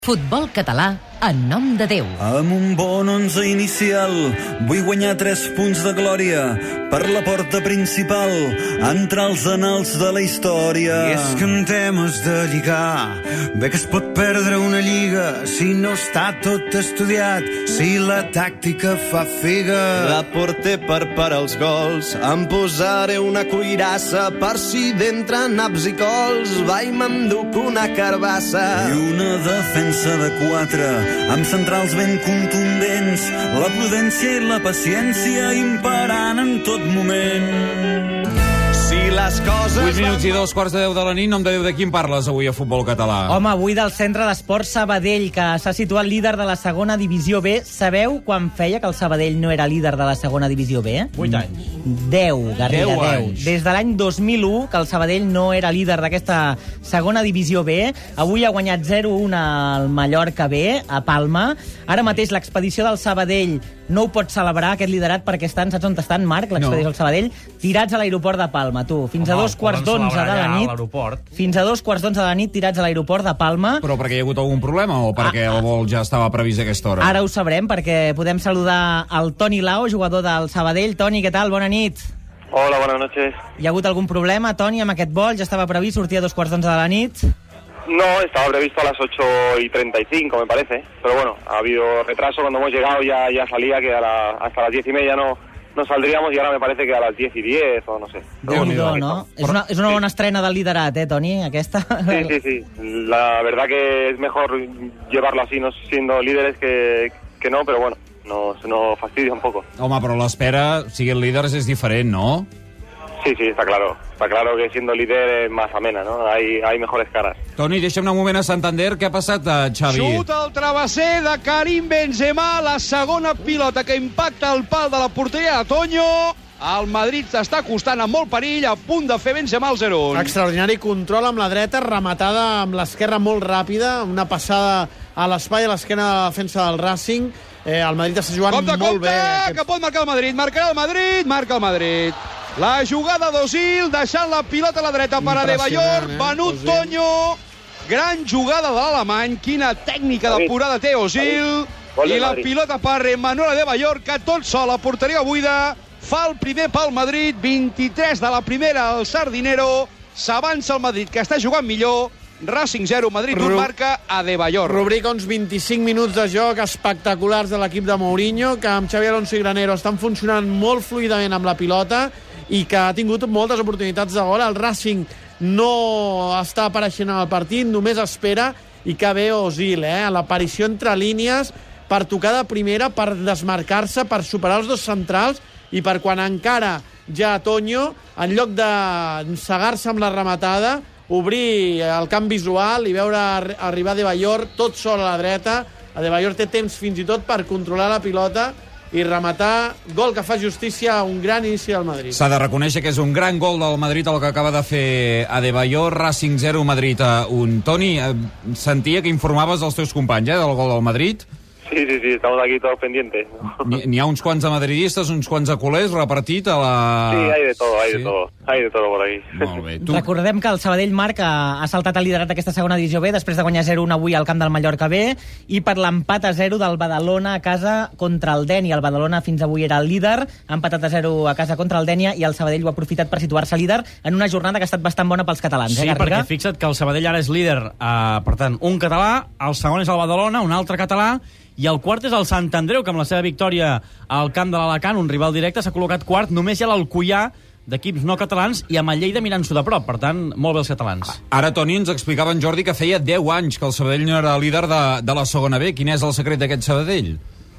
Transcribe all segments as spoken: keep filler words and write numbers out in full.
Futbol català en nom de Déu. Amb un bon onze inicial vull guanyar tres punts de glòria per la porta principal, entrar als anals de la història. I és que en temes de lligar bé que es pot perdre una lliga si no està tot estudiat, si la tàctica fa figa. La porter per parar els gols, em posaré una cuirassa per si d'entre naps i cols va i m'enduc una carbassa. I una defensa de quatre amb centrals ben contundents, la prudència i la paciència imperant en tot moment. Si les coses... vuit minuts i dos quarts de deu de la nit. Nom de Déu, de quin parles avui a Futbol Català? Home, avui del Centre d'Esports Sabadell, que s'ha situat líder de la segona divisió B. Sabeu quan feia que el Sabadell no era líder de la segona divisió B? vuit anys. deu, Garriga, deu deu. Des de l'any dos mil u que el Sabadell no era líder d'aquesta segona divisió B. Avui ha guanyat zero a un al Mallorca B, a Palma. Ara mateix l'expedició del Sabadell no ho pot celebrar, aquest liderat, perquè estan, saps on estan, Marc, l'expedició del Sabadell? Tirats a l'aeroport de Palma, tu. Fins a dos quarts d'onze de la nit. Fins a dos quarts d'onze de la nit tirats a l'aeroport de Palma. Però perquè hi ha hagut algun problema o perquè el vol ja estava previst a aquesta hora? Ara ho sabrem, perquè podem saludar el Toni Lao, jugador del Sabadell. Toni, què tal? Bona nit. Hola, buenas noches. Hi ha hagut algun problema, Toni, amb aquest vol? Ja estava previst sortir a dos quarts d'onze de la nit? No, estaba previsto a las ocho y treinta y cinco, me parece. Pero bueno, ha habido retraso. Cuando hemos llegado ya, ya salía que a la, hasta las diez y media no, no saldríamos, y ahora me parece que a las diez y diez o no sé. Déu-n'hi-do, no? És una, és una bona estrena del liderat, eh, Toni, aquesta? Sí, sí, sí. La verdad que es mejor llevarlo así, no siendo líderes, que, que no, pero bueno, nos, nos fastidia un poco. Home, però l'espera, siguin líders, és diferent, no? Sí, sí, está claro. Está claro que siendo líder es más amena, ¿no? Hay, hay mejores caras. Toni, deixa'm un moment a Santander. Què ha passat, Xavi? Xut al travesser de Karim Benzema, la segona pilota que impacta el pal de la porteria de Toño. El Madrid s'està acostant amb molt perill, a punt de fer Benzema al zero a un. Extraordinari control amb la dreta, rematada amb l'esquerra molt ràpida, una passada a l'espai, a l'esquena de la defensa del Racing. Eh, el Madrid està jugant compte, molt compte, bé. Compte, que pot marcar el Madrid, marcarà el Madrid, marca el Madrid. La jugada d'Osil, deixant la pilota a la dreta per Adebayor, eh? Venut Toño, gran jugada de l'alemany, quina tècnica depurada té Osil, i la pilota per Emmanuel Adebayor, que tot sol a porteria buida, fa el primer pel Madrid, vint-i-tres de la primera al Sardinero, s'avança el Madrid, que està jugant millor, Racing zero, Madrid un, marca Adebayor. Rubrica uns vint-i-cinc minuts de joc espectaculars de l'equip de Mourinho, que amb Xavi Alonso i Granero estan funcionant molt fluidament amb la pilota i que ha tingut moltes oportunitats de gol. El Racing no està apareixent en el partit, només espera, i que ve Osil, eh? L'aparició entre línies per tocar de primera, per desmarcar-se, per superar els dos centrals, i per quan encara ja Toño, en lloc de cegar-se amb la rematada, obrir el camp visual i veure arribar Adebayor tot sol a la dreta. Adebayor té temps fins i tot per controlar la pilota i rematar. Gol que fa justícia a un gran inici del Madrid. S'ha de reconèixer que és un gran gol del Madrid el que acaba de fer Adebayor. Racing zero, Madrid un. Toni, sentia que informaves els teus companys, eh, del gol del Madrid? Sí, sí, sí, estamos aquí todos pendientes. N'hi ha uns quants de madridistes, uns quants de culers repartit a la... Sí, hay de todo, hay sí? de todo. Hay de todo por aquí. Molt bé. Tu... Recordem que el Sabadell, Marc, ha saltat al liderat d'aquesta segona divisió B després de guanyar zero a un avui al camp del Mallorca B i per l'empat a zero del Badalona a casa contra el Dènia. El Badalona fins avui era el líder, ha empatat a zero a casa contra el Dènia i el Sabadell ho ha aprofitat per situar-se líder en una jornada que ha estat bastant bona pels catalans. Sí, eh, perquè fixa't que el Sabadell ara és líder, eh, per tant, un català, el segon és el Badalona, un altre català, i el quart és el Sant Andreu, que amb la seva victòria al camp de l'Alacant, un rival directe, s'ha col·locat quart. Només hi ha l'Alcoià d'equips no catalans i amb el Lleida mirant-s'ho de prop. Per tant, molt bé els catalans. Ara, Toni, ens explicava en Jordi que feia deu anys que el Sabadell no era líder de, de la segona B. Quin és el secret d'aquest Sabadell?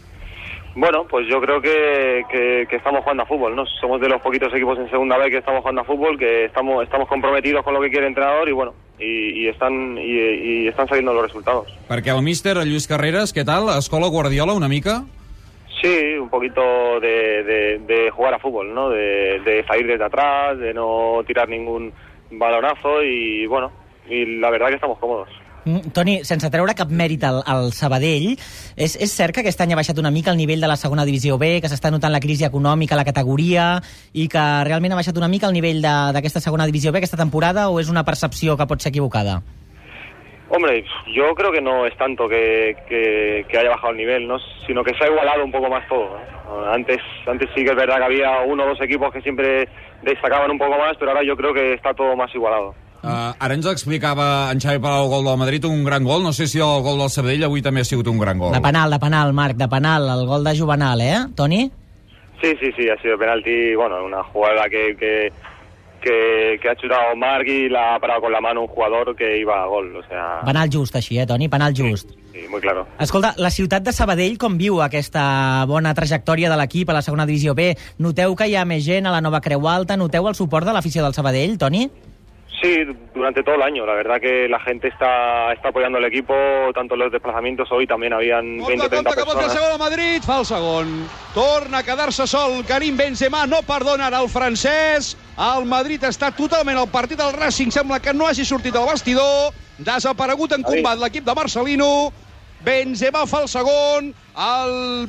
Bueno, pues yo creo que, que, que estamos jugando a fútbol, ¿no? Somos de los poquitos equipos en segunda B que estamos jugando a fútbol, que estamos estamos comprometidos con lo que quiere el entrenador y bueno, y, y están y, y están saliendo los resultados. Perquè el míster, el Lluís Carreras, què tal? Escola Guardiola, una mica? Sí, un poquito de, de, de jugar a fútbol, ¿no? De, de salir desde atrás, de no tirar ningún balonazo y bueno, y la verdad que estamos cómodos. Mm, Toni, sense treure cap mèrit al, al Sabadell, és, és cert que aquest any ha baixat una mica el nivell de la segona divisió B, que s'està notant la crisi econòmica a la categoria i que realment ha baixat una mica el nivell d'aquesta segona divisió B aquesta temporada, o és una percepció que pot ser equivocada? Hombre, yo creo que no es tanto que, que, que haya bajado el nivel, ¿no? Sino que se ha igualado un poco más todo, ¿no? Antes, antes sí que es verdad que había uno o dos equipos que siempre destacaban un poco más, pero ahora yo creo que está todo más igualado. Uh, ara ens explicava en Xavi Palau el gol del Madrid, un gran gol. No sé si el gol del Sabadell avui també ha sigut un gran gol. De penal, de penal, Marc, de penal, el gol de Juvenal, eh, Toni? Sí, sí, sí, ha sido penalti, bueno, una jugada que... que... Que, que ha chutado Marc y la ha parado con la mano un jugador que iba a gol, o sea... Penal just, així, eh, Toni? Penal just. Sí, sí, muy claro. Escolta, la ciutat de Sabadell com viu aquesta bona trajectòria de l'equip a la segona divisió B? Noteu que hi ha més gent a la nova Creu Alta? Noteu el suport de l'afició del Sabadell, Toni? Sí, durante todo el año. La verdad que la gente está, está apoyando al equipo, tanto en los desplazamientos. Hoy también habían veinte o treinta personas. Compte, el segon al Madrid, fa el segon. Torna a quedar-se sol Karim Benzema, no perdona ara el francès. El Madrid està totalment al partit del Racing, sembla que no hagi sortit al vestidor. Desaparegut en combat l'equip de Marcelino. Benzema fa el segon, el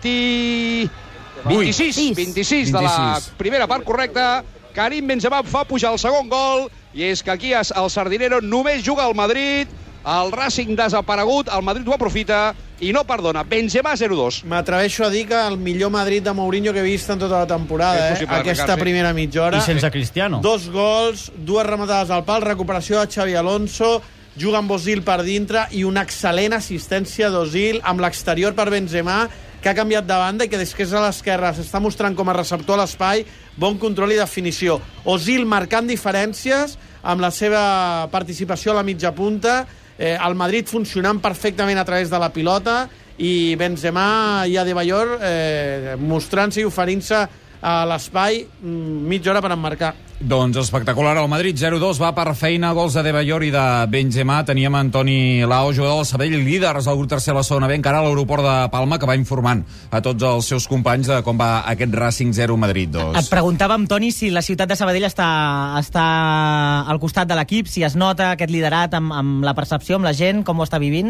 vint... vint-i-sis, vint-i-sis de la primera part correcta. Karim Benzema fa pujar el segon gol, i és que aquí el Sardinero només juga al Madrid, el Racing desaparegut, el Madrid ho aprofita i no perdona. Benzema zero dos. M'atreveixo a dir que el millor Madrid de Mourinho que he vist en tota la temporada, eh? Aquesta primera mitja hora. I sense Cristiano. Dos gols, dues rematades al pal, recuperació de Xavi Alonso, juga amb Ozil per dintre i una excel·lent assistència d'Ozil amb l'exterior per Benzema, que ha canviat de banda i que des que és a l'esquerra s'està mostrant com a receptor a l'espai, bon control i definició. Ozil marcant diferències amb la seva participació a la mitja punta, eh, el Madrid funcionant perfectament a través de la pilota i Benzema i Adebayor eh, mostrant-se i oferint-se a l'espai mitja hora per emmarcar. Doncs espectacular, el Madrid zero dos va per feina, gols de Adebayor i de Benzema. Teníem Antoni Lao, jugador del Sabadell, líders del grup tercer a la segona B, encara a l'aeroport de Palma, que va informant a tots els seus companys de com va aquest Racing zero Madrid dos. Et preguntàvem, Toni, si la ciutat de Sabadell està, està al costat de l'equip, si es nota aquest liderat amb, amb la percepció, amb la gent, com ho està vivint?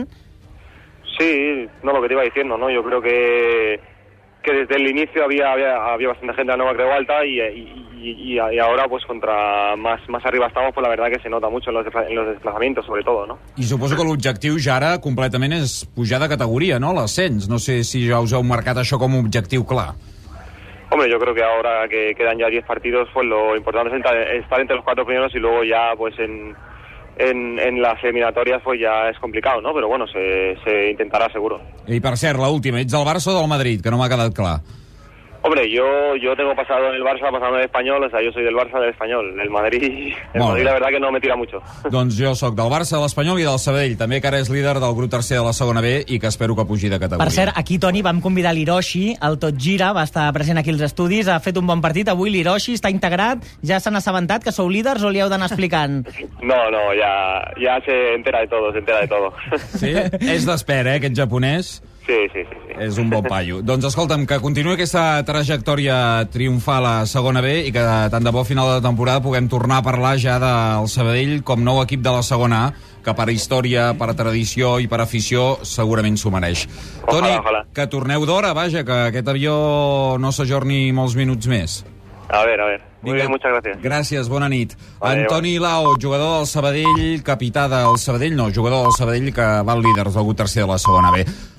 Sí, no, lo que te iba diciendo, ¿no? Yo creo que que desde el inicio había, había, había bastante gente en la Nueva Creu Alta y, y, y, y ahora pues contra más, más arriba estamos, pues la verdad que se nota mucho en los, en los desplazamientos, sobre todo, ¿no? I suposo que l'objectiu ja ara completament és pujar de categoria, ¿no? L'ascens. No sé si ja us heu marcat això com un objectiu clar. Hombre, yo creo que ahora que quedan ya diez partidos, pues lo importante es estar entre los cuatro primeros y luego ya pues en... En, en las eliminatorias pues ya es complicado, ¿no? Pero bueno, se, se intentará seguro. I per cert, l'última, ets del Barça o del Madrid? Que no m'ha quedat clar. Hombre, yo yo tengo pasado en el Barça, pasado en el Español, o sea, yo soy del Barça, del Español. El Madrid, el Madrid la verdad que no me tira mucho. Doncs jo sóc del Barça, de l'Espanyol i del Sabadell, també que ara és líder del grup tercer de la segona B i que espero que pugi de categoria. Per cert, aquí, Toni, vam convidar l'Hiroshi, el Tot Gira, va estar present aquí als estudis, ha fet un bon partit, avui l'Hiroshi està integrat, ja s'han assabentat que sou líders o li heu d'anar explicant? No, no, ja, ja se entera de todo, se entera de todo. Sí? És d'espera, eh, aquest japonès? Sí, sí, sí, sí. És un bon paio. Doncs escolta'm, que continuï aquesta trajectòria triomfal a segona B i que tant de bo a final de temporada puguem tornar a parlar ja del Sabadell com nou equip de la segona A, que per història, per tradició i per afició segurament s'ho mereix. Ojalà, Toni, ojalà. que torneu d'hora, vaja, que aquest avió no s'ajorni molts minuts més. A ver, a ver. Muy Vinga. bien, muchas gracias. Gràcies, bona nit. Vale, Antoni Lao, jugador del Sabadell, capità del Sabadell, no, jugador del Sabadell que va al líder del grup tercer de la segona B.